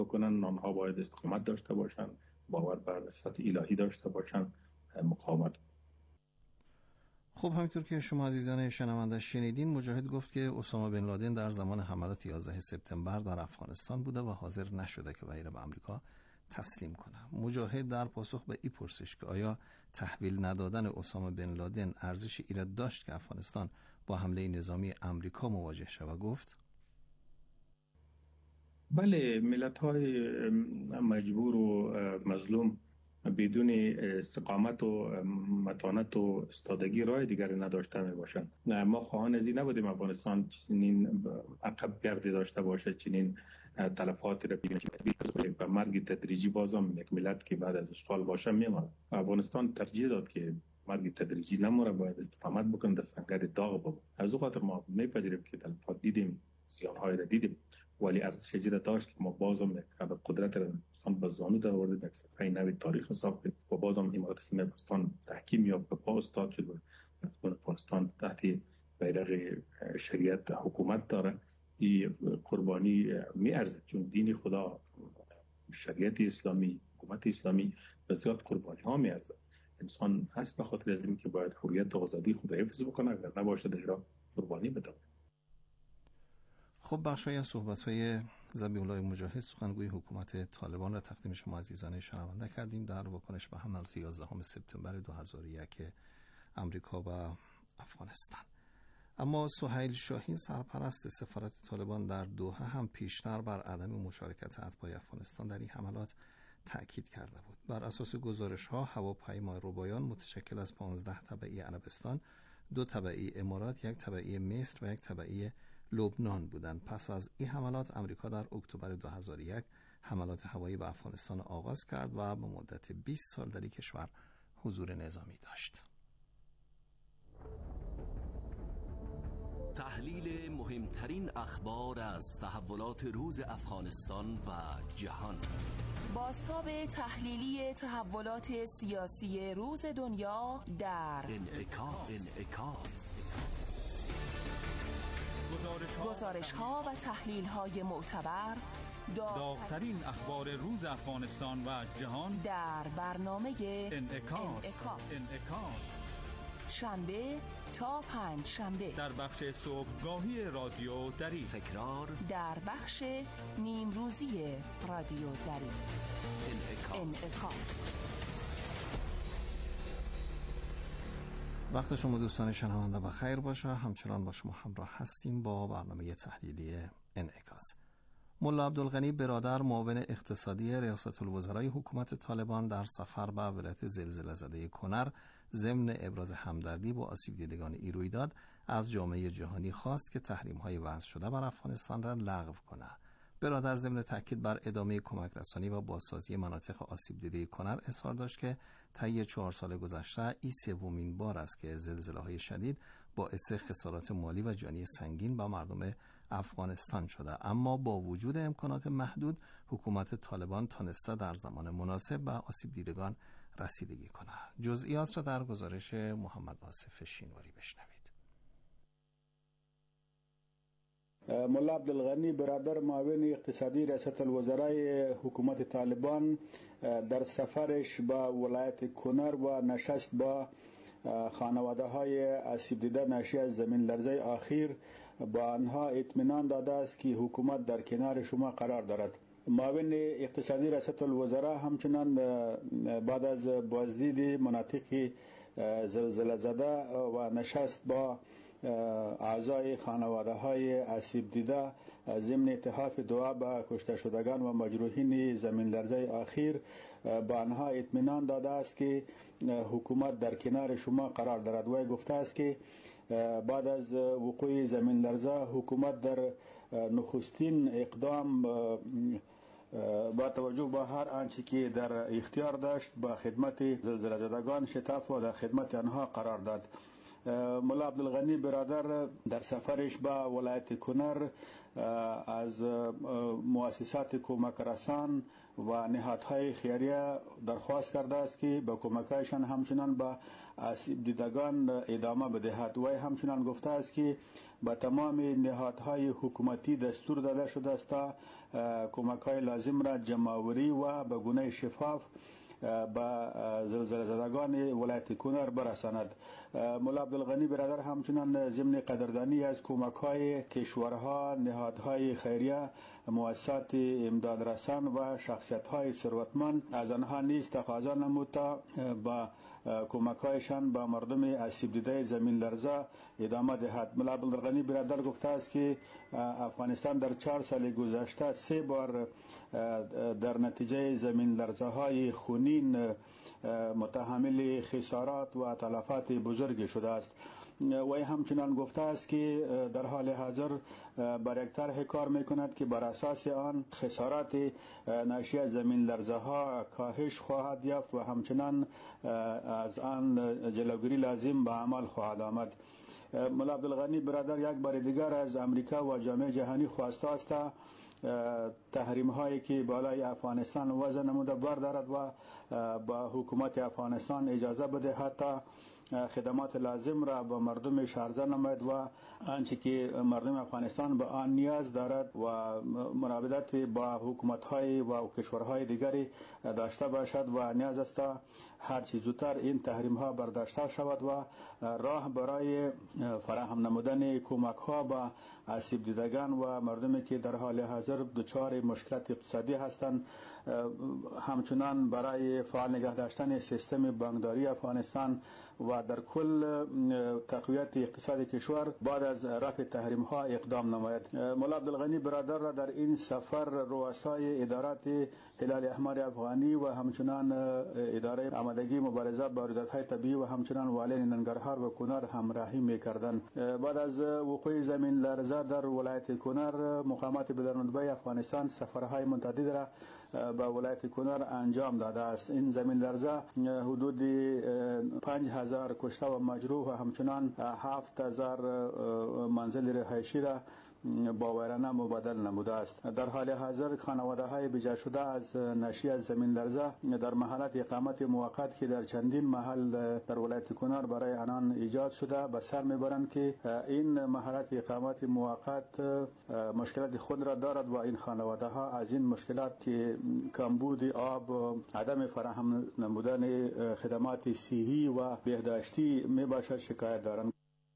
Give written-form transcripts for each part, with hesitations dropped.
بکنن. آنها باید استقامت داشته باشند، باور بر نصرت الهی داشته باشند، مقاومت. خب همینطور که شما عزیزان شنونده شنیدین، مجاهد گفت که اسامه بن لادن در زمان حملات 11 سپتامبر در افغانستان بوده و حاضر نشده که وی را به آمریکا تسلیم کنه. مجاهد در پاسخ به این پرسش که آیا تحویل ندادن اسامه بن لادن ارزش ایراد داشت که افغانستان با حمله نظامی آمریکا مواجه شود، گفت بله، ملت‌های مجبور و مظلوم بدون استقامت و متانت و استادگی راه دیگری نداشته می باشند. ما خواهان از این نبودیم افغانستان چنین عقب گردی داشته باشه، چنین تلفاتی را ببینیم و مرگ تدریجی. بازم یک ملت که بعد از اشغال باشه میمونه. افغانستان ترجیح داد که مرگ تدریجی نموره، باید استقامت بکنه، در سنگر داغ بود. از او خاطر ما میپذیریم که تلفات دیدیم، زیان‌های را دیدیم، ولی ارزش جدی داشت که ما بازم یک قدرت را به زانو در آوردیم، یک صفحه نوی تاریخ ساختیم و بازم امارات اسلامی افغانستان تحکیم یافت و پا استاد شد و افغانستان تحت بیرق شریعت حکومت داره. این قربانی می ارزد، چون دین خدا، شریعت اسلامی، حکومت اسلامی بسیار قربانی ها می ارزد. انسان هست به خاطر از این که باید حریت و آزادی خود حفظ بکنه، اگر نباشه در را قربانی بده. خب بخشی از صحبت‌های ذبیح الله مجاهد سخنگوی حکومت طالبان را تقدیم شما عزیزان شنونده کردیم در واکنش به حملات 11 سپتامبر 2001 امریکا و افغانستان. اما سهیل شاهین سرپرست سفارت طالبان در دوحه هم پیشتر بر عدم مشارکت اتباع افغانستان در این حملات تأکید کرده بود. بر اساس گزارش‌ها هواپیمای ربایان متشکل از 15 تبعی عربستان، 2 تبعی امارات، 1 تبعی مصر و 1 تبعی لبنان بودند. پس از این حملات امریکا در اکتبر 2001 حملات هوایی به افغانستان آغاز کرد و به مدت 20 سال در این کشور حضور نظامی داشت. تحلیل مهمترین اخبار از تحولات روز افغانستان و جهان. بازتاب تحلیلی تحولات سیاسی روز دنیا در انعکاس. گزارش‌ها و تحلیل‌های معتبر، داغ‌ترین اخبار روز افغانستان و جهان در برنامه انعکاس. شنبه تا پنج شنبه در بخش صبحگاهی رادیو دری، تکرار در بخش نیم روزی رادیو دری. انعکاس. وقت شما دوستان شنونده بخیر باشه. همچنان با شما همراه هستیم با برنامه تحلیلی انعکاس. ملا عبدالغنی برادر، معاون اقتصادی ریاست الوزرای حکومت طالبان، در سفر به ولایت زلزله زده کنر ضمن ابراز همدردی با آسیب دیدگان این رویداد از جامعه جهانی خواست که تحریم‌های وضع شده بر افغانستان را لغو کنه. برادر ضمن تاکید بر ادامه کمک رسانی و بازسازی مناطق آسیب دیده کنر اظهار داشت که طی 4 سال گذشته این سومین بار است که زلزله‌های شدید باعث خسارات مالی و جانی سنگین به مردم افغانستان شده، اما با وجود امکانات محدود حکومت طالبان تانسته در زمان مناسب به آسیب دیدگان رسیدگی کنه. جزئیات را در گزارش محمد آصف شینواری بشنوید. ملا عبدالغنی برادر، معاون اقتصادی ریاست الوزرای حکومت طالبان، در سفرش به ولایت کنر و نشست با خانواده های آسیب دیده ناشی از زمین لرزه اخیر با آنها اطمینان داده است که حکومت در کنار شما قرار دارد. معاون اقتصادی ریاست الوزرا همچنان بعد از بازدید مناطق زلزله زده و نشست با اعضای خانواده های آسیب دیده ضمن اتحاف دعا به کشته شدگان و مجروحین زمین لرزه اخیر با آنها اطمینان داده است که حکومت در کنار شما قرار دارد. و گفته است که بعد از وقوع زمین لرزه حکومت در نخستین اقدام با توجه به هر آنچه که در اختیار داشت با خدمت زلزله زدگان شتاف و در خدمت آنها قرار داد. ملا عبدالغنی برادر در سفرش به ولایت کنر از مؤسسات کمک رسان و نهادهای خیریه درخواست کرده است که به کمکایشان همچنان به آسیب دیدگان ادامه بدهد. و همچنان گفته است که به تمام نهادهای حکومتی دستور داده شده است تا کمک‌های لازم را جمع‌آوری و به گونه شفاف به زلزله زدگان ولایت کنر برساند. ملا عبدالغنی برادر همچنان ضمن قدردانی از کمک‌های کشورها، نهادهای خیریه، مؤسسات امداد رسان و شخصیت‌های ثروتمند از آنها نیز تقاضا نمود تا با کمک‌هایشان به مردم آسیب دیده زمین لرزه ادامه دهد. ملا عبدالغنی برادر گفته است که افغانستان در 4 سال گذشته 3 بار در نتیجه زمین لرزه‌های خونین متحمل خسارات و تلفات بزرگ شده است. و همچنان گفته است که در حال حاضر بر یک طرح کار میکند که بر اساس آن خسارات ناشی از زمین لرزه ها کاهش خواهد یافت و همچنان از آن جلوگیری لازم به عمل خواهد آمد. ملا عبدالغنی برادر یک بار دیگر از امریکا و جامعه جهانی خواسته است تحریم هایی که بالای افغانستان وضع نموده بردارد و با حکومت افغانستان اجازه بده حتی خدمات لازم را به مردم عرضه نماید و آنچه که مردم افغانستان به آن نیاز دارد و مراودت با حکومت‌های و کشورهای دیگری داشته باشد و نیاز است هر چه زودتر این تحریم‌ها برداشته شود و راه برای فراهم نمودن کمک‌ها به آسیب دیدگان و مردمی که در حال حاضر دچار مشکلات اقتصادی هستند همچنان برای فعال نگه داشتن سیستم بانکداری افغانستان و در کل تقویت اقتصاد کشور بعد از رفع تحریم ها اقدام نماید. ملا عبدالغنی برادر را در این سفر رؤسای ادارات هلال احمر افغانی و همچنان اداره آمادگی مبارزه با واردات‌های طبیعی و همچنان والین ننگرهار و کنر همراهی می‌کردند. بعد از وقوع زمین لرزه در ولایت کنر مقامات بلندرتبه افغانستان سفرهای متعدد را به ولایت کنر انجام داده است. این زمین لرزه حدود 5000 کشته و مجروح و همچنان 7000 منزل رهایشی را با ویرانه مبادل نموده است. در حال حاضر خانواده های بجا شده از ناشی از زمین لرزه در محلات اقامت موقت که در چندین محل در ولایت کنر برای آنان ایجاد شده به سر میبرند که این محلات اقامت موقت مشکلات خود را دارد و این خانواده ها از این مشکلات که کمبود آب، عدم فراهم نمودن خدمات صحی و بهداشتی میباشد شکایت دارند.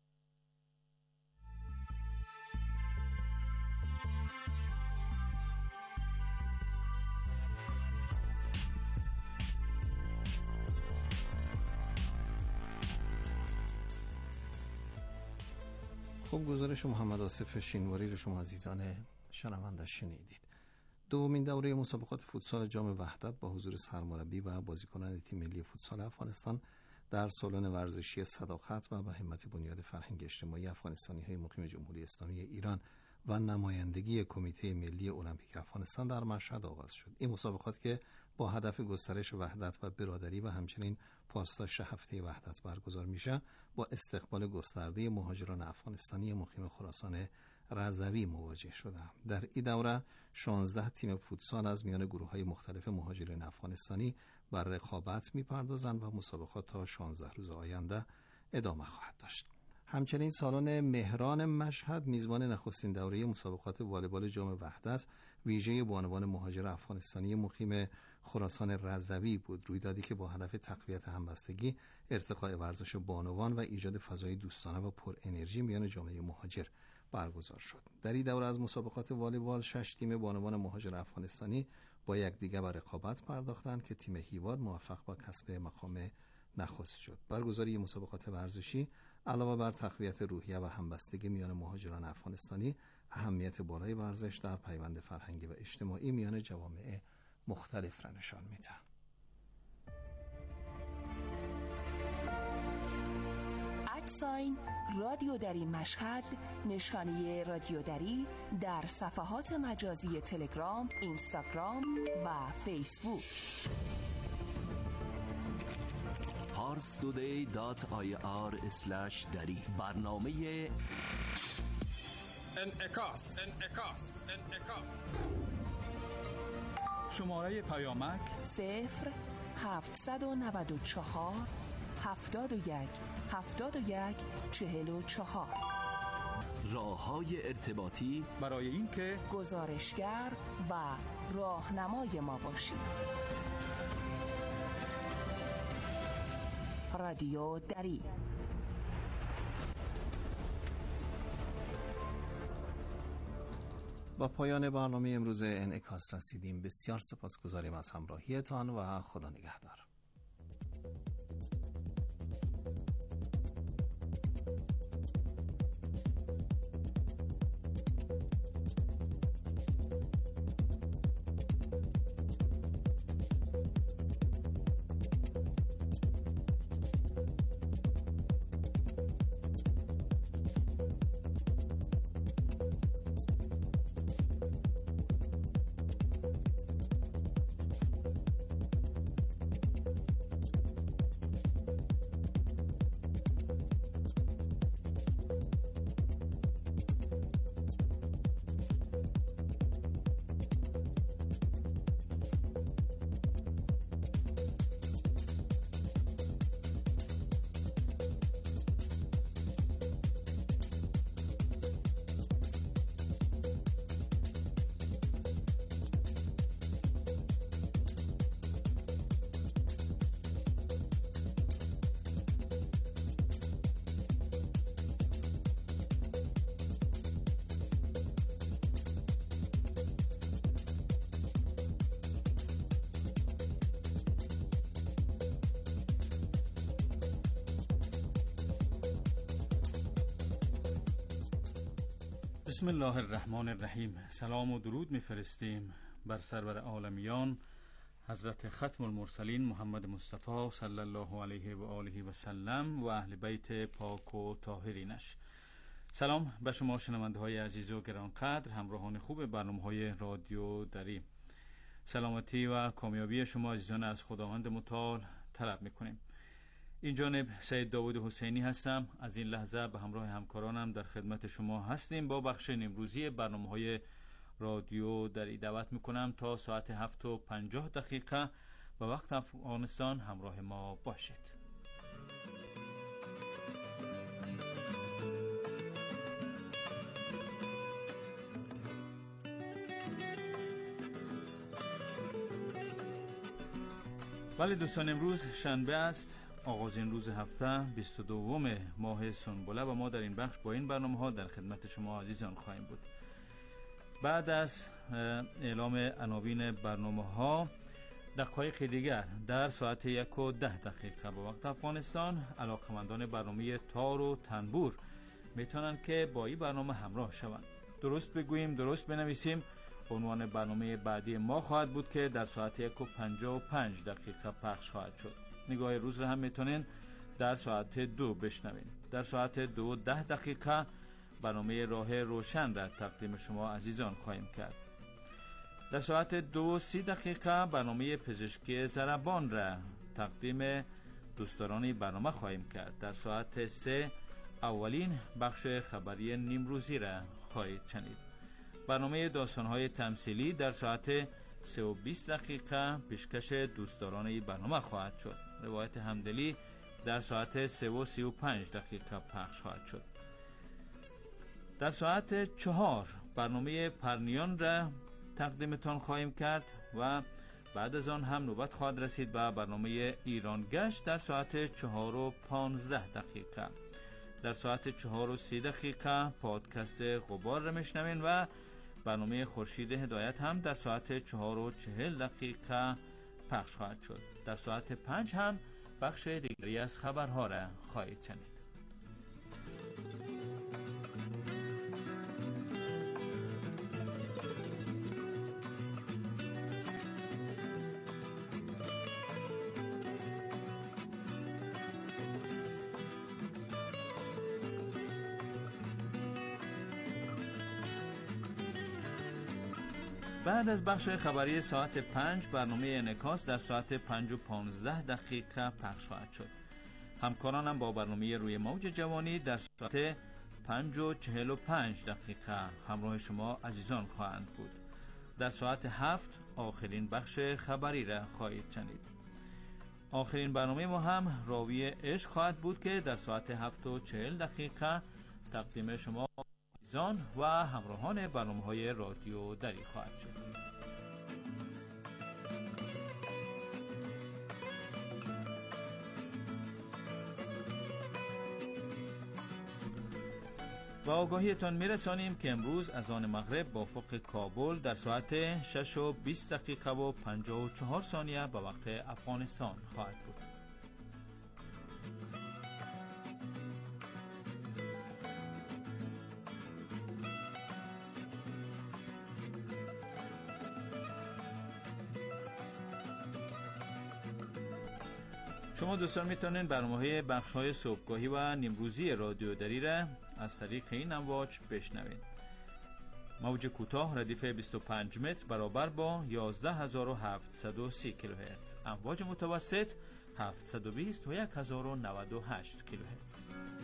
خب گزارش محمد آصف شینواری رو شما عزیزان شنونده شنیدید. دومین دوره مسابقات فوتسال جام وحدت با حضور سرمربی و بازیکنان تیم ملی فوتسال افغانستان در سالن ورزشی صداقت و به همت بنیاد فرهنگ اجتماعی افغانستانی‌های مقیم جمهوری اسلامی ایران و نمایندگی کمیته ملی المپیک افغانستان در مشهد آغاز شد. این مسابقات که با هدف گسترش وحدت و برادری و همچنین پاسداشت هفته وحدت برگزار میشه با استقبال گسترده مهاجران افغانستانی مقیم خراسان رضوی مواجه شده. در این دوره 16 تیم فوتسال از میان گروه‌های مختلف مهاجران افغانستانی بر رقابت می‌پردازند و مسابقات تا 16 روز آینده ادامه خواهد داشت. همچنین سالن مهران مشهد میزبان نخستین دوره مسابقات والیبال جام وحدت ویژه بانوان مهاجر افغانستانی مقیم خراسان رضوی بود. رویدادی که با هدف تقویت همبستگی، ارتقاء ورزش بانوان و ایجاد فضای دوستانه و پر انرژی میان جامعه مهاجر برگزار شد. در این دوره از مسابقات والیبال 6 تیم بانوان مهاجر افغانستانی با یکدیگر به رقابت پرداختند که تیم هیواد موفق به کسب مقام نخست شد. برگزاری مسابقات ورزشی علاوه بر تقویت روحیه و همبستگی میان مهاجران افغانستانی، اهمیت بالای ورزش در پیوند فرهنگی و اجتماعی میان جوامع مختلف را نشان می‌دهد. ادساین رادیو دری مشهد، نشانی رادیو دری در صفحات مجازی تلگرام، اینستاگرام و فیسبوک. parstoday.ir/dari. برنامه انعکاس. شماره پیامک 0794 71 71 44. راه‌های ارتباطی برای اینکه گزارشگر و راهنمای ما باشید. رادیو دری. با پایان برنامه امروز انعکاس رسیدیم. بسیار سپاسگزاریم از همراهیتان و خدا نگهدار. بسم الله الرحمن الرحیم. سلام و درود میفرستیم بر سرور عالمیان حضرت ختم المرسلین محمد مصطفی صلی الله علیه و آله و سلم و اهل بیت پاک و طاهرینش. سلام به شما شنونده های عزیز و گرانقدر، همراهان خوب برنامه‌های رادیو دری. سلامتی و کامیابی شما عزیزان از خداوند متعال طلب میکنیم. این جانب سید داوود حسینی هستم. از این لحظه به همراه همکارانم در خدمت شما هستیم با بخش امروزی برنامه‌های رادیو دری. دعوت میکنم تا ساعت 7:50 به وقت افغانستان همراه ما باشید. بله دوستان، امروز شنبه است، آغازین روز هفته 22 ماه سنبله و ما در این بخش با این برنامه ها در خدمت شما عزیزان خواهیم بود. بعد از اعلام عناوین برنامه ها دقایق دیگر در ساعت 1:10 به وقت افغانستان علاقمندان برنامه تار و تنبور میتونن که با این برنامه همراه شوند. درست بگوییم، درست بنویسیم. عنوان برنامه بعدی ما خواهد بود که در ساعت 1:55 پخش خواهد شد. نگاه روز را هم میتونین در ساعت 2 بشنوین. در ساعت 2:10 برنامه راه روشن را تقدیم شما عزیزان خواهیم کرد. در ساعت 2:30 برنامه پزشکی ضربان را تقدیم دوستداران برنامه خواهیم کرد. در ساعت 3 اولین بخش خبری نیمروزی را خواهید شنید. برنامه داستان‌های تمثیلی در ساعت 3:20 پیشکش دوستداران برنامه خواهد شد. روایت همدلی در ساعت 3:35 پخش خواهد شد. در ساعت 4 برنامه پرنیان را تقدیمتان خواهیم کرد و بعد از آن هم نوبت خواهد رسید به برنامه ایران گشت در ساعت 4:15. در ساعت 4:30 پادکست غبار را میشنوین و برنامه خورشید هدایت هم در ساعت 4:40 پخش خواهد شد. در ساعت 5 هم بخش دیگری از خبرها را خواهید شنید. بعد از بخش خبری ساعت 5 برنامه انعکاس در ساعت 5:15 پخش خواهد شد. همکارانم با برنامه روی موج جوانی در ساعت 5:45 همراه شما عزیزان خواهند بود. در ساعت 7 آخرین بخش خبری را خواهید شنید. آخرین برنامه ما هم راوی عشق خواهد بود که در ساعت 7:40 تقدیم شما عزیزان و همراهان برنامه‌های رادیو دری خواهد شد. و آگاهیتان میرسانیم که امروز اذان مغرب با افق کابل در ساعت 6:20 و 54 ثانیه به وقت افغانستان خواهد بود. شما دوستان میتونین برنامه‌های بخش‌های صبحگاهی و نیمروزی رادیو دری را از طریق این امواج بشنوید. موج کوتاه ردیف 25 متر برابر با 11730 کیلوهرتز، امواج متوسط 720 و 1098 کیلوهرتز.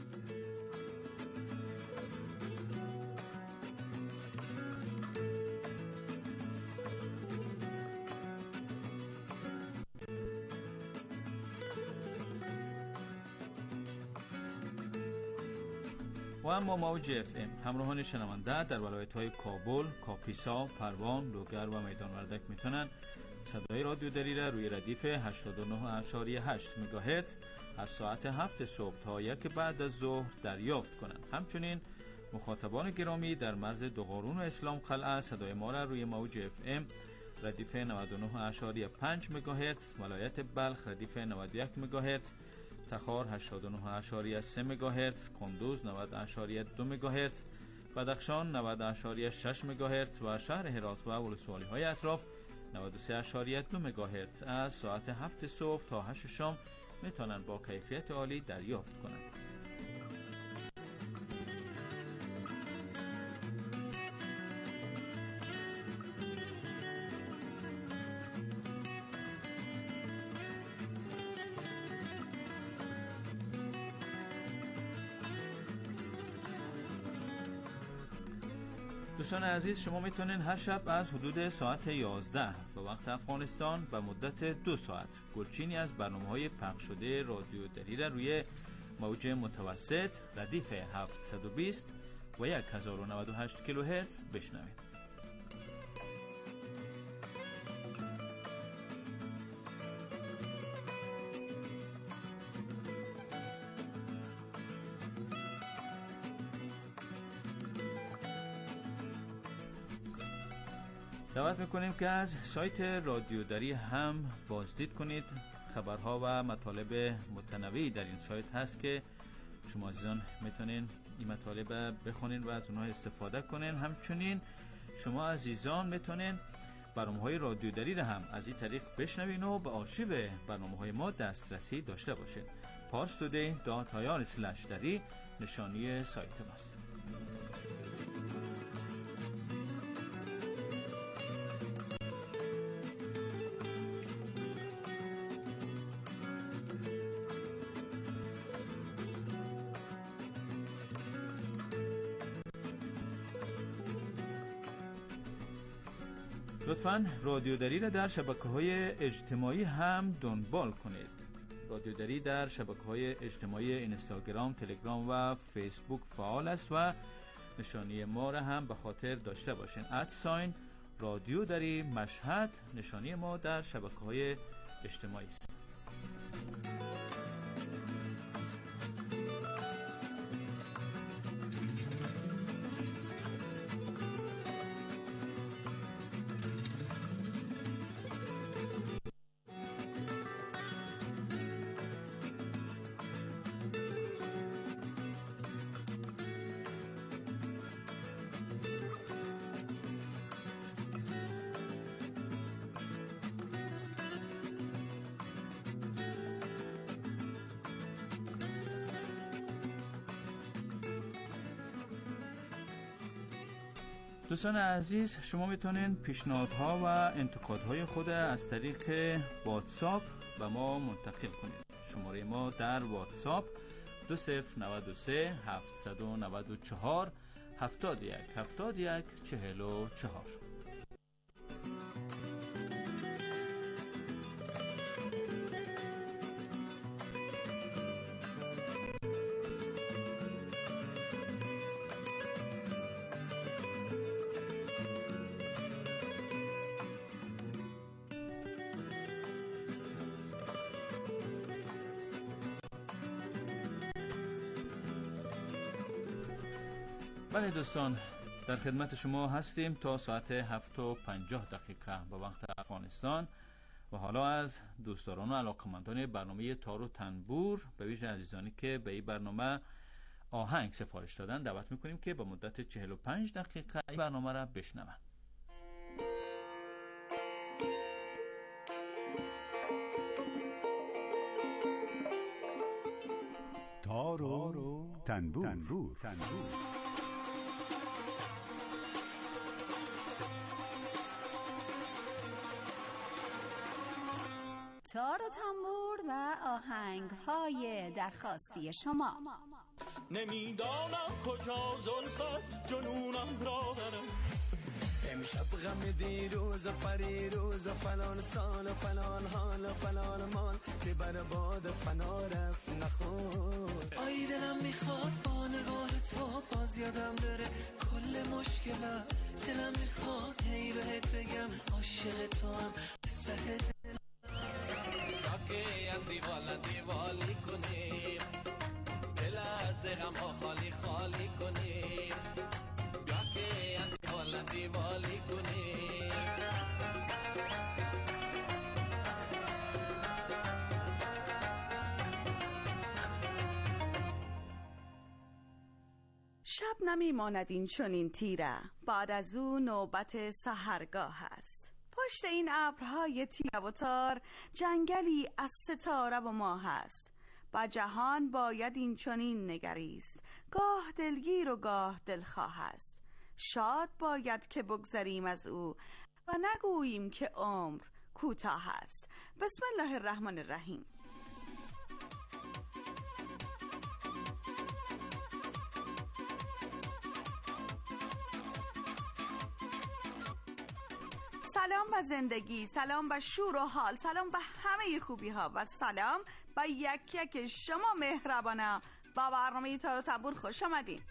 و اما موج اف ام همراهان شنونده در ولایت‌های کابل، کاپیسا، پروان، لوگر و میدان وردک میتونن صدای رادیو دری را روی ردیف 89.8 مگاهرتز از ساعت 7 صبح تا 1 بعد از ظهر دریافت کنند. همچنین مخاطبان گرامی در مرز دوقارون و اسلام قلعه صدای ما را روی موج اف ام ردیف 99.5 مگاهرتز، ولایت بلخ ردیف 91 مگاهرتز، تخار 89.3 مگاهرتز، کندوز 90.2 مگاهرتز، بدخشان 90.6 مگاهرتز و شهر هرات و ولسوالی‌های اطراف 93.2 مگاهرتز از ساعت 7 صبح تا 8 شام میتونن با کیفیت عالی دریافت کنند. دوستان عزیز، شما میتونین هر شب از حدود ساعت 11 به وقت افغانستان به مدت 2 ساعت گلچینی از برنامه‌های پخش شده رادیو دری را روی موج متوسط ردیف 720 و 1098 کیلوهرتز بشنوید. دعوت میکنیم که از سایت رادیو دری هم بازدید کنید. خبرها و مطالب متنوعی در این سایت هست که شما عزیزان میتونین این مطالب بخونین و از اونها استفاده کنین. همچنین شما عزیزان میتونین برنامه‌های رادیو دری را هم از این طریق بشنوین و به آرشیو برنامه‌های ما دسترسی داشته باشین. parstoday.ir/dari نشانی سایت ماست. لطفاً رادیو دری را در شبکه‌های اجتماعی هم دنبال کنید. رادیو دری در شبکه‌های اجتماعی اینستاگرام، تلگرام و فیسبوک فعال است و نشانی ما را هم به خاطر داشته باشین. رادیو دری مشهد نشانی ما در شبکه‌های اجتماعی است. دوستان عزیز، شما میتونین پیشنهادها و انتقادهای خود از طریق واتساپ به ما منتقل کنید. شماره ما در واتساپ 2093 794 71 71 44. بله دوستان، در خدمت شما هستیم تا ساعت 7:50 به وقت افغانستان و حالا از دوستداران و علاقمندان برنامه تار و تنبور به ویژه عزیزانی که به این برنامه آهنگ سفارش دادن دعوت میکنیم که با مدت 45 دقیقه این برنامه را بشنوند. تار و تنبور. تار و تنبور و آهنگ‌های درخواستی شما. نمیدانم کجا زلفت جنونم را برم، امشب غم دیروز و پریروز و فلان سال و فلان حال و فلان مال که بر باد فنا رفت نخور. آی دلم میخواد با نگاه تو باز یادم بره کل مشکلم، دلم میخواد هی بهت بگم عاشق تو هم سه دلم که دیوالی کنیم، دل از غم ها خالی خالی کنیم، بیا که دیوالی کنیم. شب نمیماند این چنین تیره، بعد از او نوبت سحرگاه است. پشت این ابرهای تیره و تار جنگلی از ستاره و ماه است. با جهان باید این چنین نگریست، گاه دلگیر و گاه دلخواه است. شاد باید که بگذریم از او و نگوییم که عمر کوتاه است. بسم الله الرحمن الرحیم. سلام به زندگی، سلام به شور و حال، سلام به همه خوبی ها و سلام به یک یک شما مهربانا. با برنامه تار و تنبور خوش آمدین.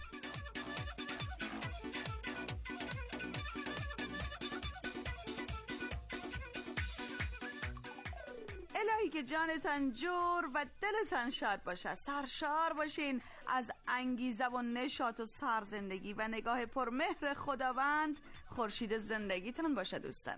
الهی که جانتان جور و دلتان شاد باشه، سرشار باشین از انگیزه و نشاط و سرزندگی و نگاه پرمهر خداوند خورشید زندگیتان باشه دوستان.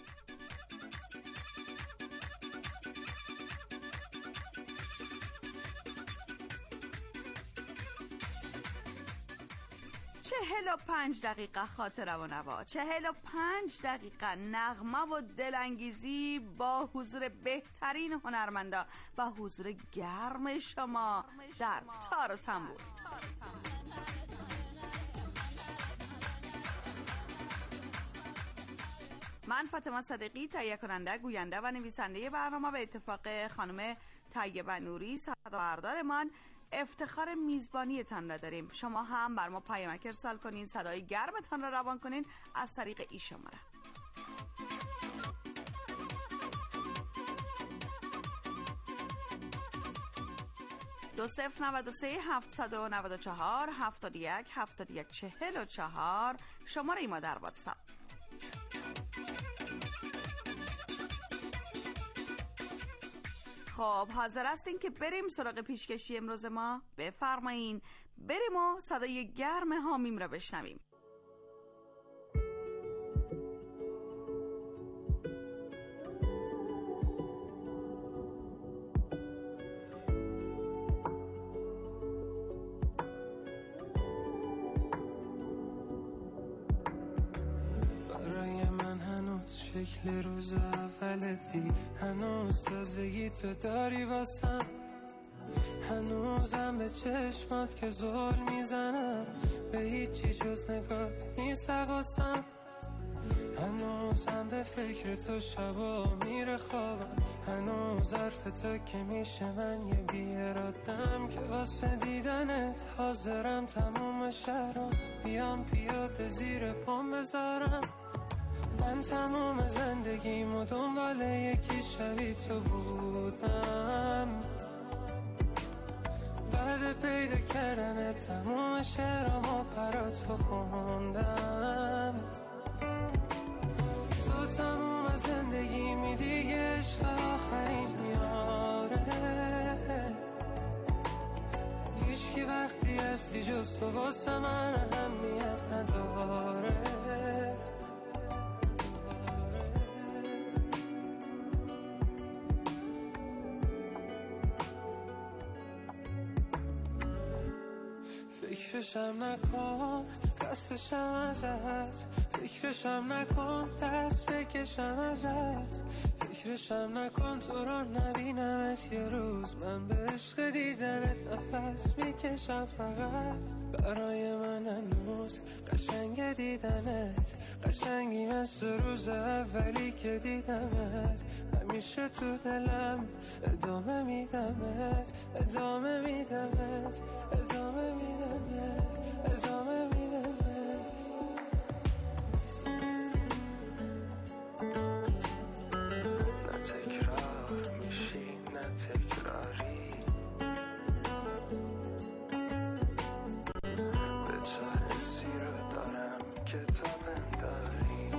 چهل و 5 دقیقه خاطره و نوا، 45 دقیقه نغمه و دلانگیزی با حضور بهترین هنرمندا و حضور گرم شما در تار و تنبور. من فاطمه صدیقی، تهیه کننده، گوینده و نویسنده برنامه، به اتفاق خانم طیبه نوری صدابردارمان افتخار میزبانیتان را داریم. شما هم بر ما پیامک ارسال کنین، صدای گرمتان را روان کنین از طریق این شماره. دو 093 794 71 71 44 شماره ما در واتساپ. خب حاضر هستین که بریم سراغ پیشکشی امروز ما؟ بفرمایین بریم و صدای گرم حامیم را بشنویم. برای من هنوز شکل روز اولتی، هنوز تازگی تو داری واسم، هنوزم به چشمات که زل میزنم، به هیچی جز نگات نیست حواسم. هنوزم به فکر تو شبا میره خوابم، هنوز حرف تو که میشه من یه بیارادم که واسه دیدنت حاضرم تموم شهرام بیام پیاده زیر پام بذارم. من تموم زندگیمو دنبال یکی شبیه تو بودم، بعد پیدا کردن تموم شعرامو برا تو خوندم. تو تموم زندگیمی دیگه عشق آخرین میاره، هیچکی وقتی هستی جز تو واسه من اهمیت نداره. فکرشم نکن دستشم ازت، فکرشم نکن دست بکشم ازت، فکرشم نکن تو رو نبینمت یه روز، من به عشق دیدنت نفس میکشم فقط. برای من هنوز قشنگ دیدنت، قشنگی مثل روز اولی که دیدمت، همیشه تو دلم ادامه میدمت، ادامه میدمت، ادامه میدمت، ادامه میدمت. نه تکرار میشی نه تکراری، به تو حسی رو دارم که تو بنداری.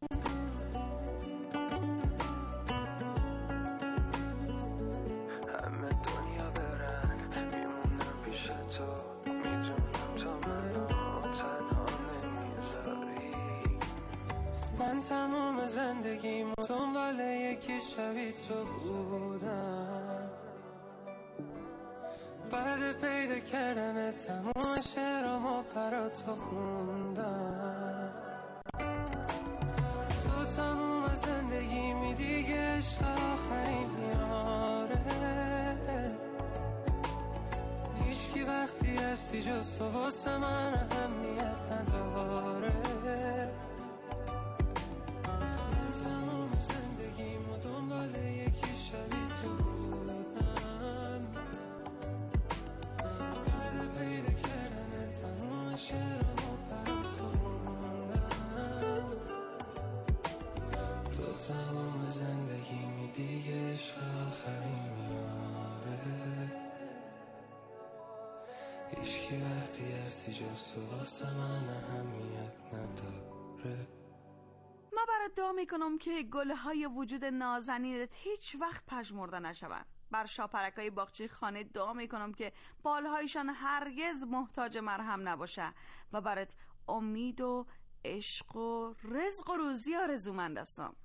همه دنیا برن میمونم پیش تو، میدونم تو منو تنها نمیذاری. من تمام زندگیمو دنبال یکی شبیه تو بودم، بعد پیدا کردن تمام شعرامو برا تو خوندم. تو تمام زندگیمی دیگه عشق آخرین میاره، هیچکی وقتی هستی جز تو واسه من اهمیت نداره. من تمام زندگیمو دنبال یکی شبیه تو بودم، بعد پیدا کردن تمام شعرامو برا تو خوندم. تو تمام زندگیمی دیگه عشق آخرین میاره، هیچکی وقتی هستی جز تو واسه من اهمیت نداره. ما برات دعا میکنم که گلهای وجود نازنینت هیچ وقت پژمرده نشون. بر شاپرکای باغچه خانه دعا میکنم که بالهایشان هرگز محتاج مرهم نباشه و برات امید و عشق و رزق و روزی آرزومند هستم.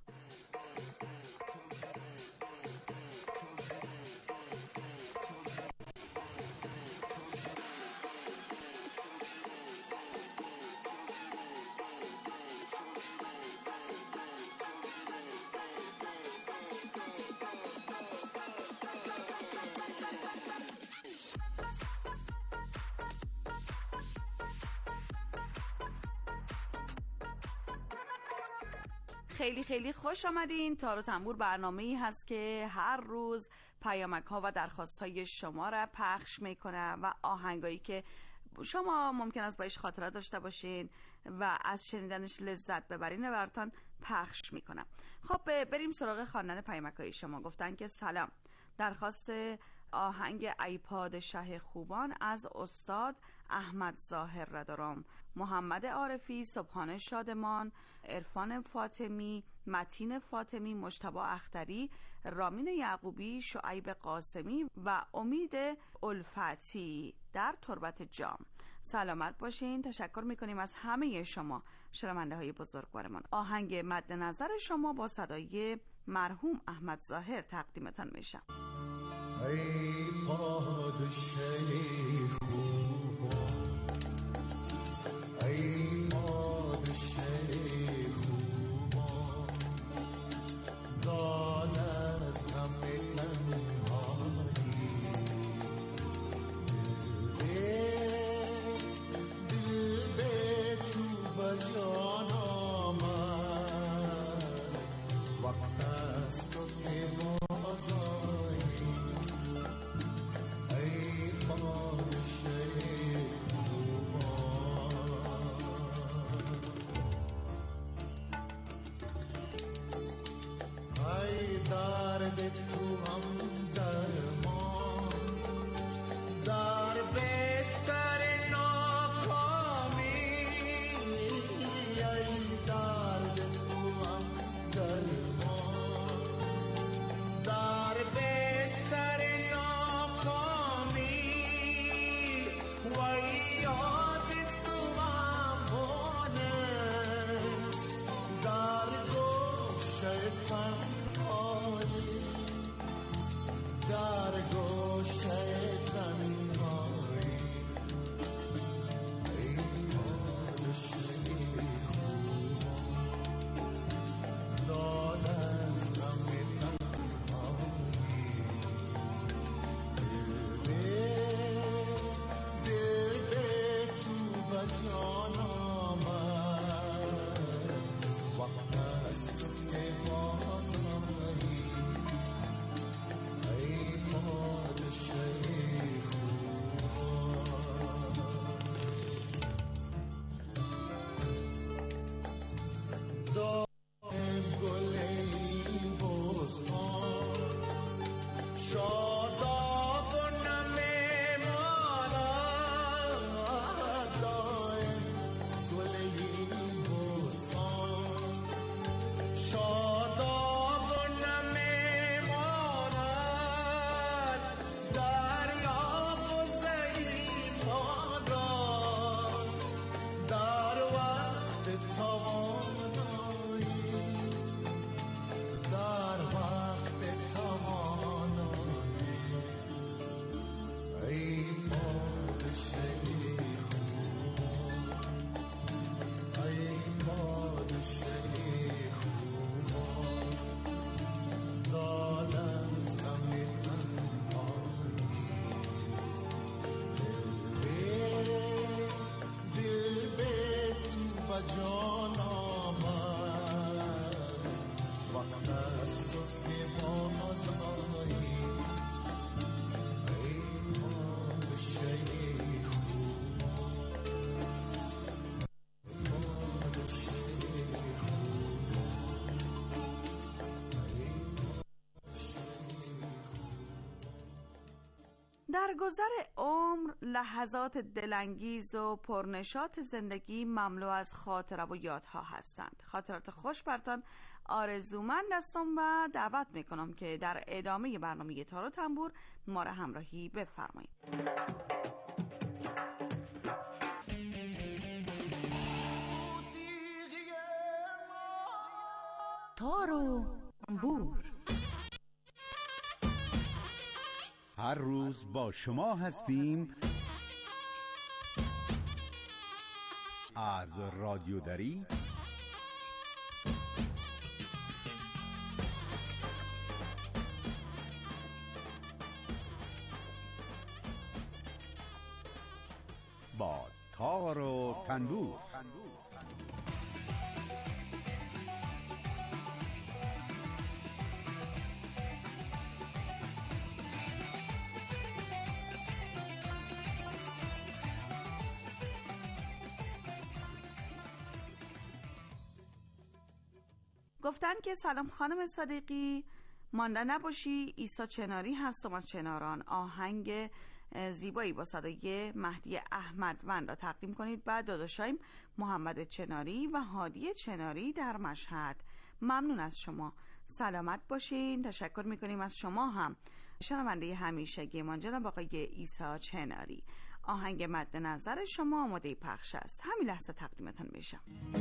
خیلی خیلی خوش آمدین. تار و تنبور برنامه‌ای هست که هر روز پیامک‌ها و درخواست‌های شما را پخش میکنه و آهنگایی که شما ممکن است باش خاطرات داشته باشین و از شنیدنش لذت ببرین براتون پخش میکنم. خب بریم سراغ خواندن پیامک‌های شما. گفتن که سلام، درخواست آهنگ ای پادشه خوبان از استاد احمد ظاهر را دارم. محمد عارفی، سبحان شادمان، عرفان فاطمی، متین فاطمی، مجتبی اختری، رامین یعقوبی، شعیب قاسمی و امید الفتی در تربت جام. سلامت باشین. تشکر میکنیم از همه شما شنونده های بزرگوارمان. آهنگ مد نظر شما با صدای مرحوم احمد ظاهر تقدیمتان میشم. ای پادشه خوبان، ای پادشه خوبان، دان از همه تنهایی، دل به تو بجان آمد، از تو که بازایی ای پادشه ای درد تو هم درمان در بستر ناکامی ای درد تو هم درمان در بستر ناکامی وای یاد تو هم بانست در گوشه تنهایی در گوشه تنهایی ای پادشه خوب لال از غم تنهایی دل به تو و جان آمد وقت است که بازایی ای پادشه خوب دائم گل این بستان شاداب و نم ماند دائم گل این بستان شاداب و نم ماند دریا و ضعیف آدان در وقت توانایی در وقت توانایی ای پادشه خوب ای پادشه خوب داد از غم تنهایی دل به تو و جان آمد وقت است که بازایی ای پادشه خوب پادشه در گذر عمر لحظات دلانگیز و پرنشاط زندگی مملو از خاطره و یادها هستند. خاطرات خوش برتان آرزومند هستم و دعوت میکنم که در ادامه برنامه تار و تنبور ما را همراهی بفرمایید. تار و تنبور هر روز با شما هستیم از رادیو دری با تار و تنبور. گفتن که سلام خانم صدیقی، مانده نباشی، عیسی چناری هستم از چناران. آهنگ زیبایی با صدای مهدی احمدوند را تقدیم کنید. بعد داداشایم محمد چناری و هادی چناری در مشهد. ممنون از شما، سلامت باشین. تشکر میکنیم از شما هم شنونده همیشگی ما جناب آقای عیسی چناری. آهنگ مد نظر شما آماده پخش است، همین لحظه تقدیمتون میشم.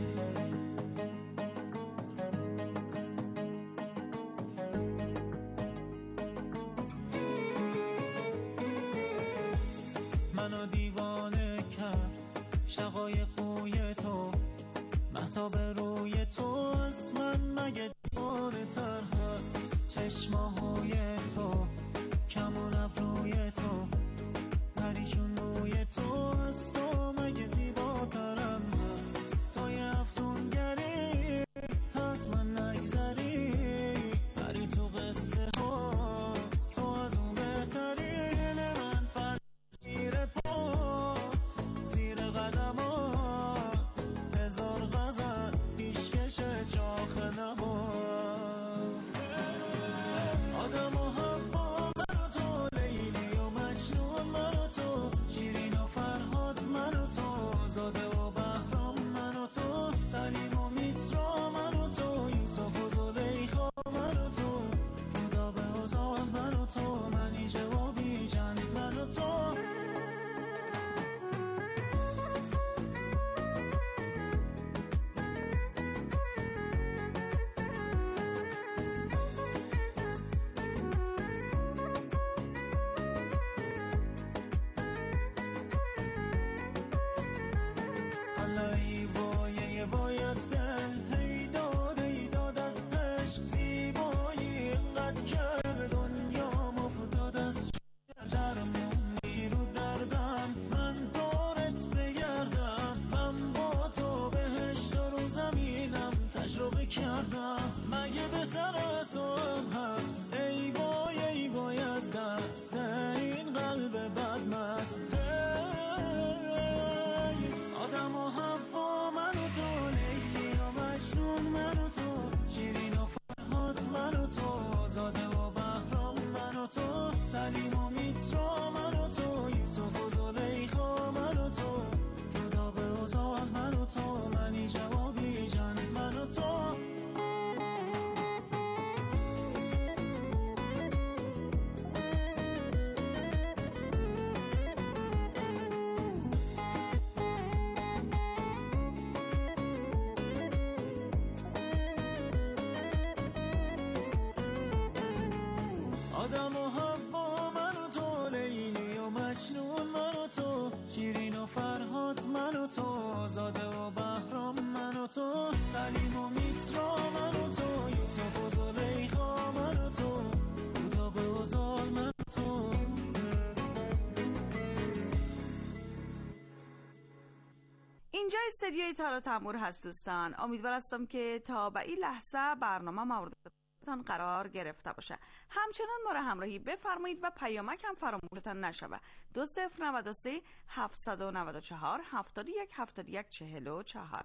منو دیوانه کرد شقایقوی تو، مهتاب روی تو از من مگه دیوانه تر هست. چشماهای تو، کمون ابروی تو، پریشون روی تو از تو مگه زیباترم هست. تو یه افسونگری از من نگذری، پری اینجا استدیوی تار تنبور هست دوستان. امیدوار هستم که تا به این لحظه برنامه مورد تان قرار گرفته باشه. همچنان ما را همراهی بفرمایید و پیامک هم فراموشتان نشوه. 2093 794 71 71 44.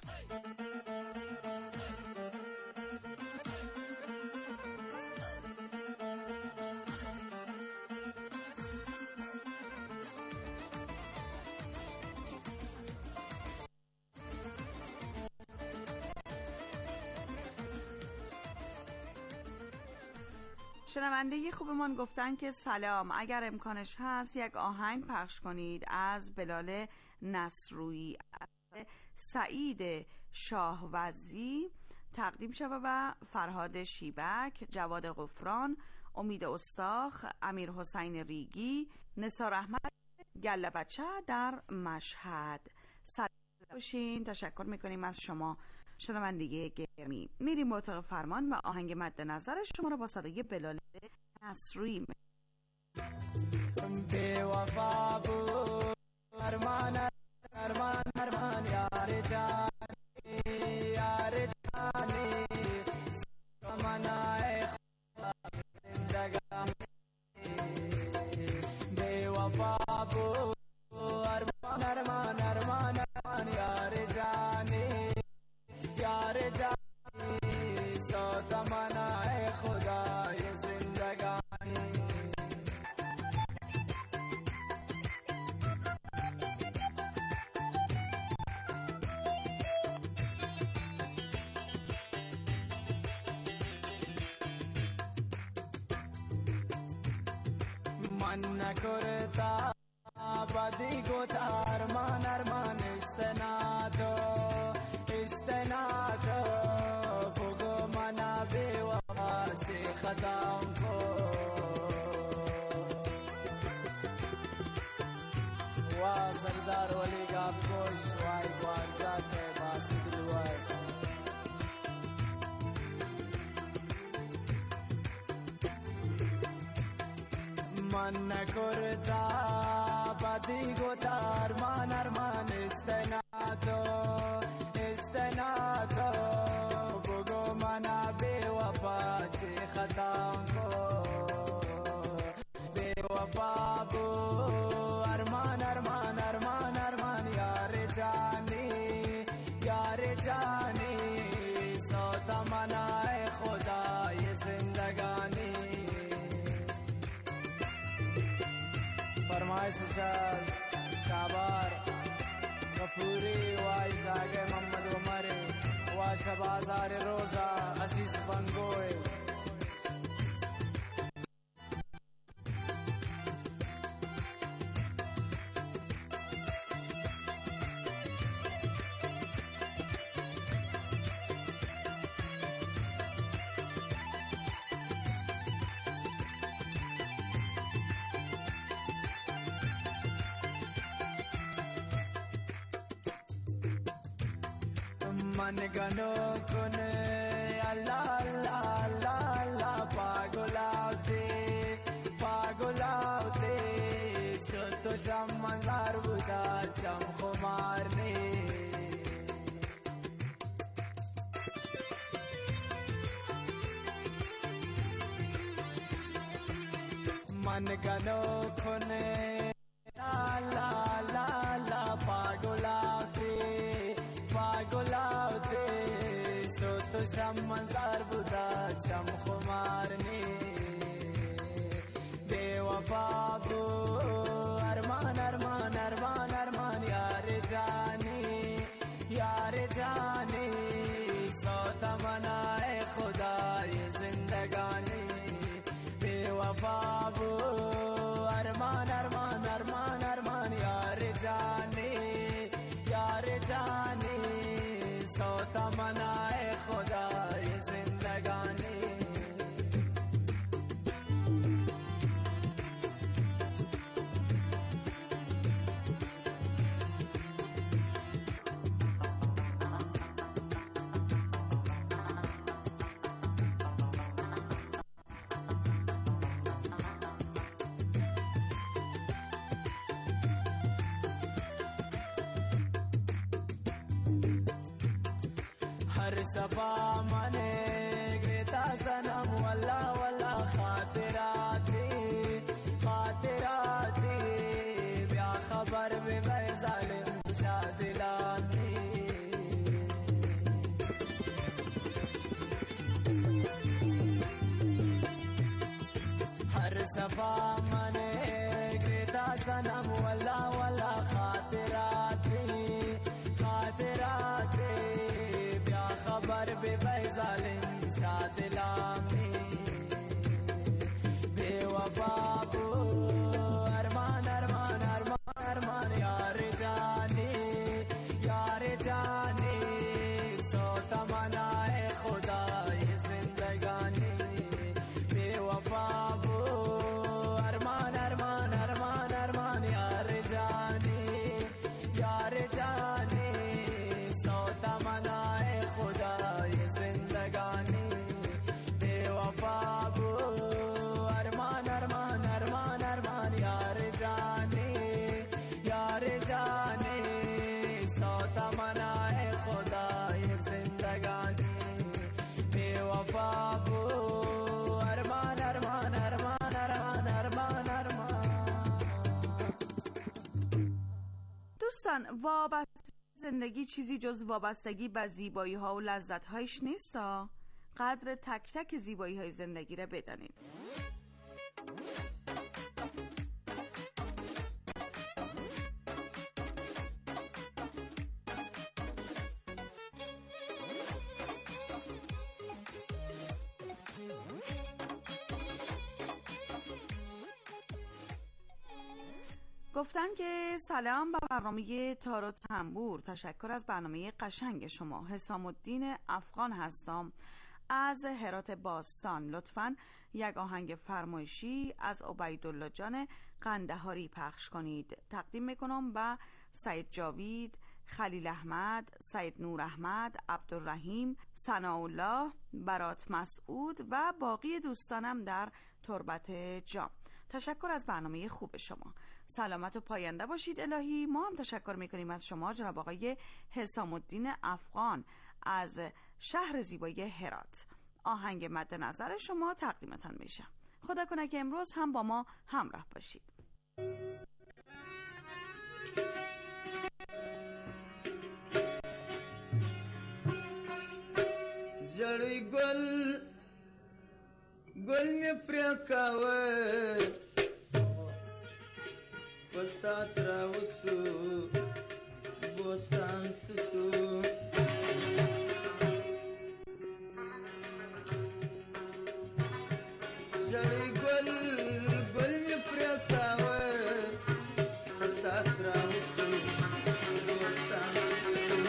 شنونده خوبمان گفتن که سلام، اگر امکانش هست یک آهنگ پخش کنید از بلال نصروی، سعید شاهوزی تقدیم شود و فرهاد شیبک، جواد غفران، امید استاخ، امیر حسین ریگی، نثار احمد گله بچه در مشهد. سلام باشین. تشکر میکنیم از شما شنوندگی گرامی. میریم با اتاق فرمان و آهنگ مد نظر شما را با صدای بلال نصروی. بی وفا بود ارمان ارمان ارمان یار جانی یار جانی سمنای زندگانی بی وفا بود ارمان ارمان ارمان ارمان یار جانی یار جانی سو زمانای خدای زندگانی. من نکرتا بدی گوت ارمان ارمان استنادو استنادو بگو منا بی وفا چی خطام کو وا سردار ولی گاب کوش وای بارزات باسد دوای من نکرتا بدی گوت ارمان ارمان استنادو استنادو بگو منا بی وفا چی خطام کو بی وفا بو ارمان ارمان ارمان ارمان یار جانی یار جانی سو تمنای خدای زندگانی. فرمائش سال چابار کپوری وای ساگه محمد عمر و شبازار روزا عزیز بنگوی. من گنو کنه اللہ اللہ اللہ اللہ پاگلاوتی ستو شم منظر بودا چم خمارنی من گنو کنه اللہ اللہ اللہ پاگلاوتی سو تو شم منظر بودا چم خمارنی بے وفا بو ارمان ارمان ارمان ارمان یار جانی یار جانی سو تمنائے خدای زندگانی بے وفا بو ارمان ارمان ارمان ارمان یار جانی یار جانی سو تمنائے خدای زندگانی. هر صبا منه گریتا سنم والله والله خاطراتی خاطراتی بیا خبر به ظالم شادلانی هر صبا منه گریتا سنم والله والله خاطراتی خاطراتی بیا خبر به ظالم شادلانی بے وفا بو ارمان ارمان ارمان ارمان یار جانی سو تمنائے خدای زندگانی بے وفا بو ارمان ارمان ارمان ارمان یار جانی سو تمنائے خدای زندگانی بے وفا بو ارمان ارمان ارمان ارمان یار جانی سو تمنائے خدای زندگانی بے وفا بو ارمان ارمان ارمان ارمان ارمان ارمان. دوستان وابستگی زندگی چیزی جز وابستگی به زیبایی ها و لذت هایش نیست. قدر تک تک زیبایی های زندگی را بدانید. گفتن که سلام به برنامه تار و تنبور. تشکر از برنامه قشنگ شما. حسام الدین افغان هستم از هرات باستان. لطفاً یک آهنگ فرمایشی از عبیدالله جان قندهاری پخش کنید. تقدیم میکنم به سید جاوید، خلیل احمد، سید نور احمد، عبدالرحیم، ثناءالله، برات مسعود و باقی دوستانم در تربت جام. تشکر از برنامه خوب شما. سلامت و پاینده باشید الهی. ما هم تشکر میکنیم از شما جناب آقای حسام الدین افغان از شهر زیبای هرات. آهنگ مد نظر شما تقدیمتان میشه. خدا کنه که امروز هم با ما همراه باشید. زړی گل می پرکاوه وسات راوسو بوستان سسو زړی گل می پرکاوه وسات راوسو بوستان سسو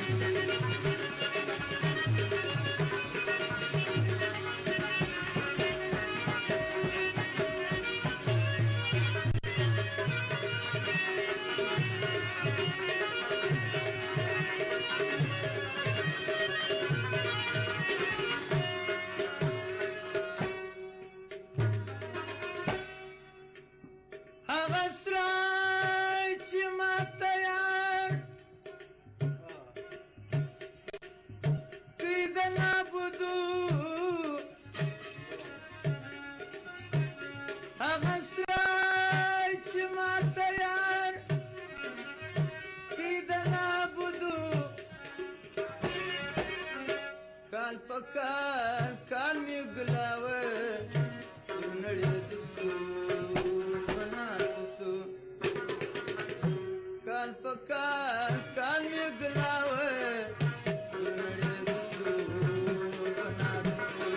کال می گلاوه نړۍ دسو بناسو کال کال می گلاوه نړۍ دسو بناسو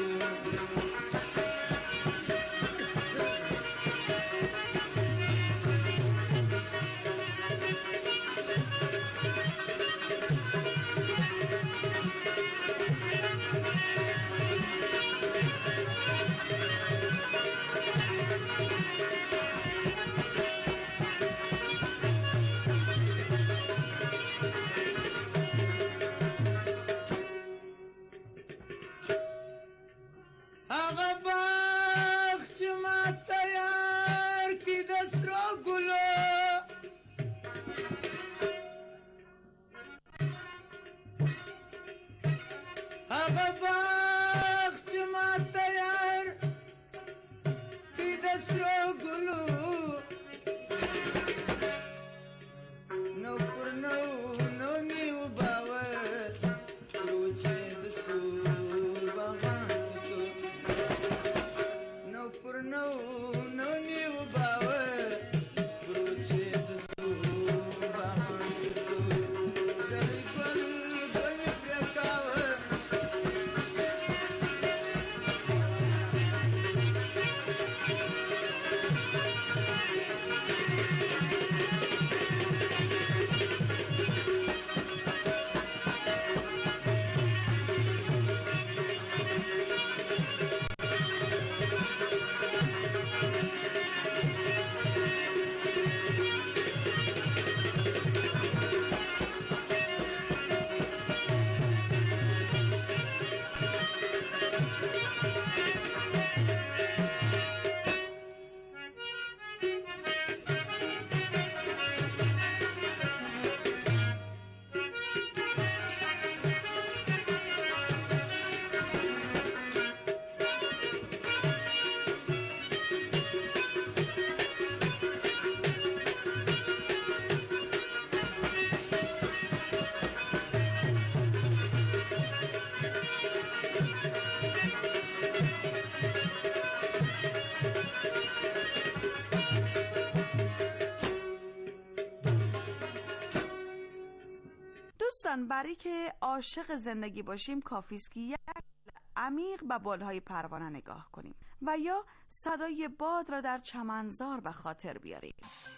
دوستان، برای که عاشق زندگی باشیم کافیست که یک عمیق به بالهای پروانه نگاه کنیم و یا صدای باد را در چمنزار به خاطر بیاریم.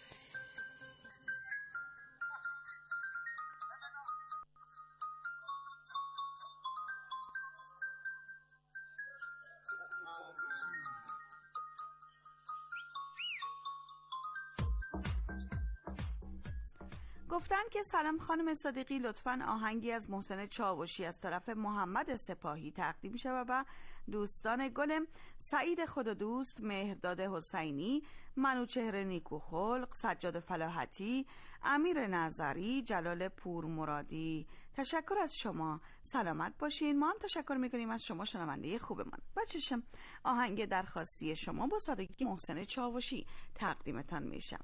گفتن که سلام خانم صادقی، لطفاً آهنگی از محسن چاوشی از طرف محمد سپاهی تقدیم شود و دوستان گلم سعید خوددوست، مهرداد حسینی، منوچهر نیکوخلق، سجاد فلاحتی، امیر نظری، جلال پور مرادی. تشکر از شما، سلامت باشین. ما هم تشکر میکنیم از شما شنونده خوبمان. و چشم آهنگ درخواستی شما با سادگی محسن چاوشی تقدیمتان میشم.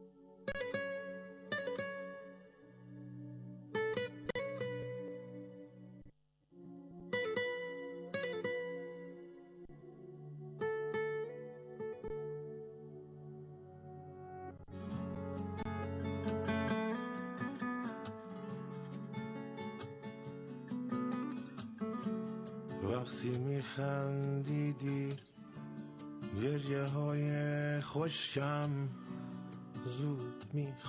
وقتی میخندیدی گریه های خشکم زود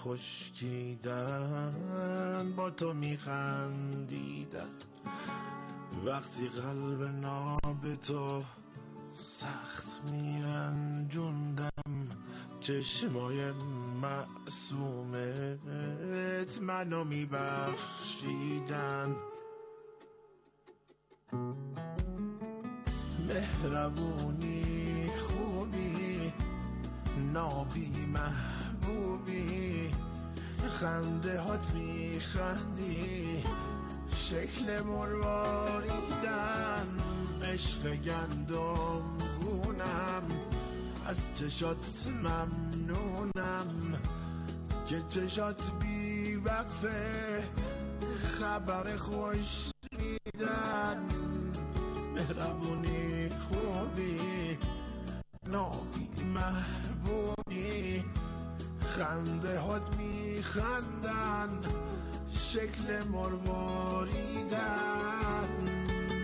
میخشکیدن، با تو میخندیدن. وقتی قلب ناب تو سخت میرنجوندم، چشمای معصومت منو میبخشیدن. مهربونی، خوبی، نابی، محبوبی، خنده هات میخندی، شکل مرواریدن، عشق گندم گونم، از چشات ممنونم که چشات بی وقفه خبر خوش میدن. مهربونی، خوبی، نابی، محبوبی، خنده هات میخندن، شکل مرواریدن.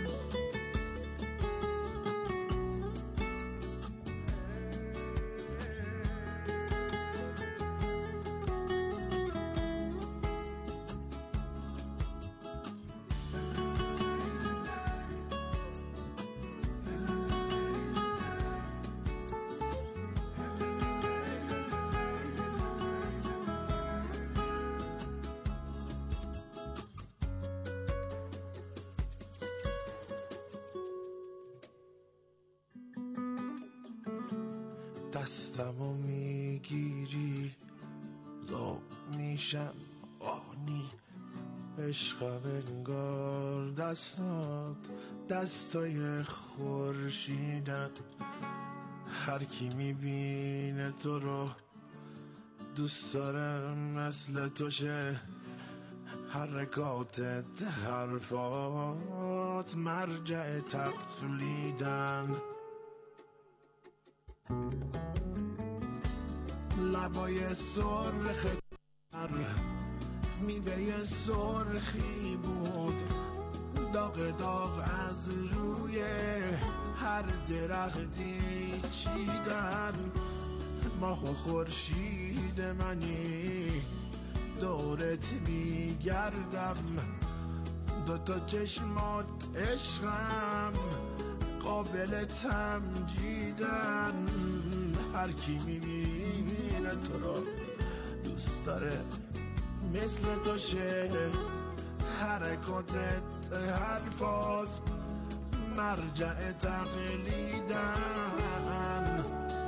دستمو میگیری زاب میشم آنی، عشقم انگار دستات دستای خورشیدن، هر کی میبینه تو رو دوست داره مثل تو شه، حرکاتت حرفات مرجع تقلیدن، لبای سرخ میوه سرخی بود، داغ داغ از روی هر درختی چیدن، ماه و خورشید منی دورت میگردم، دوتا چشمات عشقم قابل تمجیدن، هر کی میبینه تو رو دوست داره مثل تو شه، حرکاتت حرفات مرجع تقلیدن.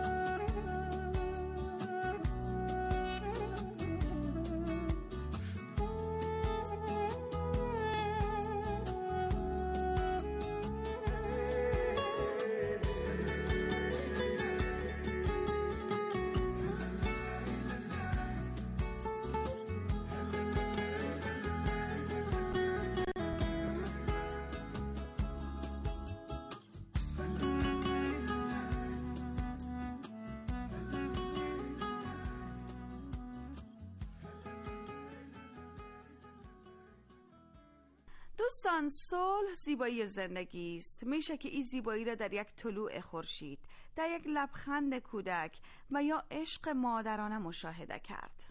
دوستان، صلح زیبایی زندگی است. میشه که این زیبایی را در یک طلوع خورشید، در یک لبخند کودک و یا عشق مادرانه مشاهده کرد.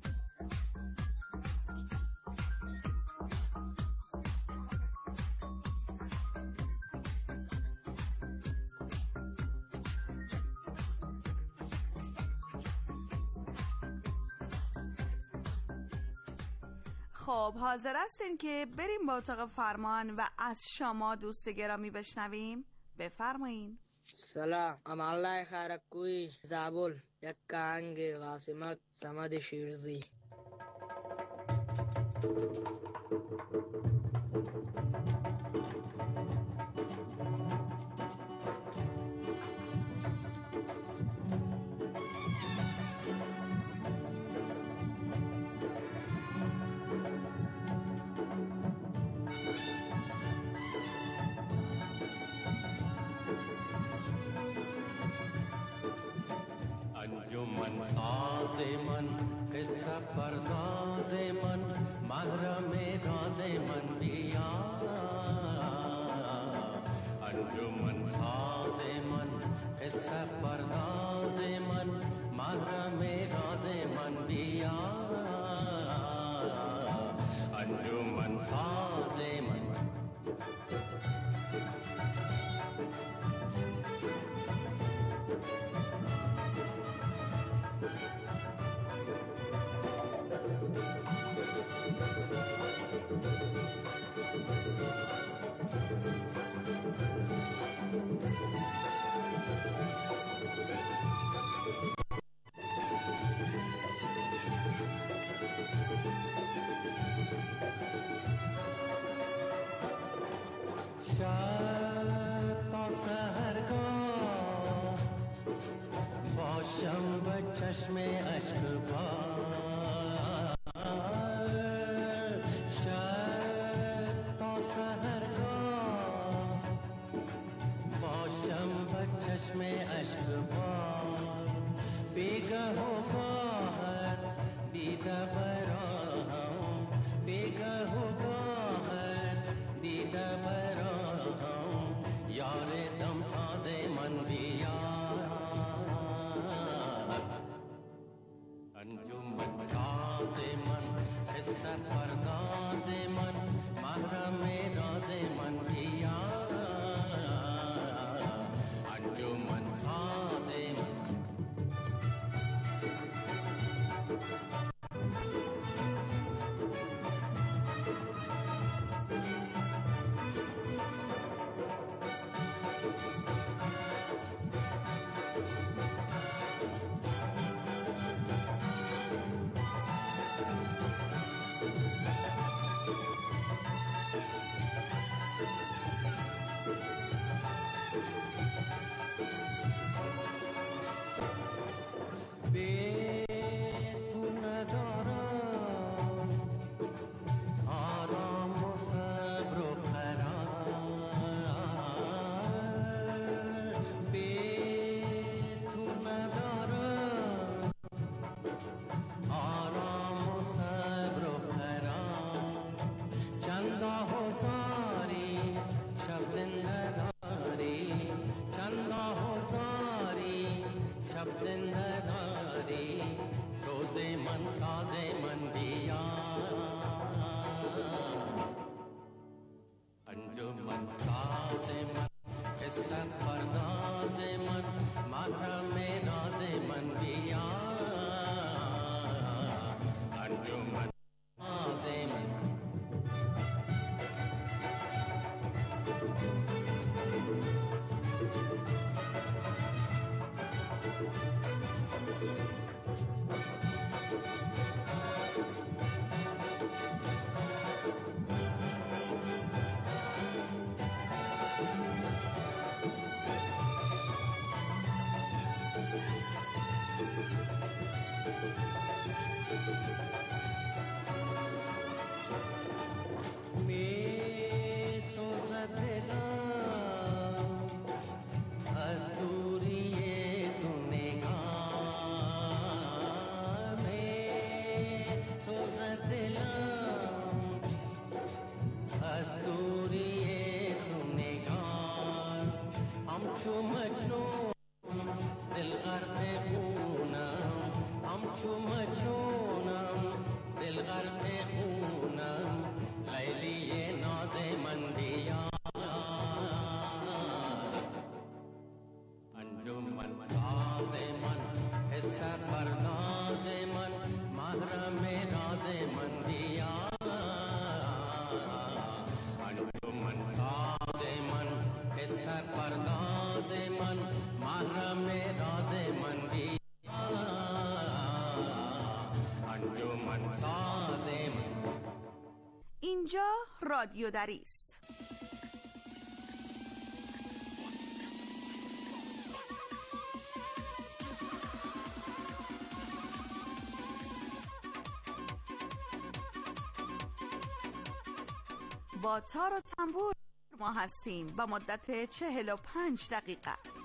خب حاضر هستین که بریم با اتاق فرمان و از شما دوست گرامی بشنویم؟ بفرمایین. سلام، ام الله خیرکوی زابل، یک کانگ قاسمت سمد شیرزی. انجمن ساز من قصه پرداز من محرم راز من بیا، انجمن ساز من قصه پرداز من محرم راز من بیا، انجمن ساز من. باشم به چشم عشق پار، شب تا سحرگاه باشم به چشم عشق پار، بیگه و گاهر دیده براهم، بیگه و گاهر دیده براهم، یار دم ساز من بیا، انجمن ساز من قصه پرداز من محرم راز من بیا، انجمن ساز من. اینجا رادیو دری است. با تار و تنبور ما هستیم با مدت 45 دقیقه.